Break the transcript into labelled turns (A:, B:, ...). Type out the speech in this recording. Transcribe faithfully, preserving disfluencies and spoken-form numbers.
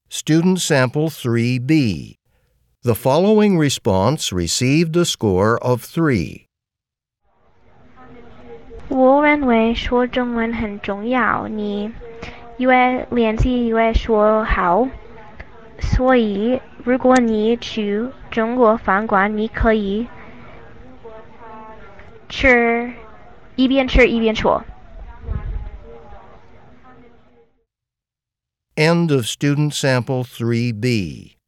A: Student Sample three B. The following response received a score of three.
B: 我认为说中文很重要，你越练习越说好。所以，如果你去中国饭馆，你可以吃一边吃一边说。
A: End of Student Sample three B.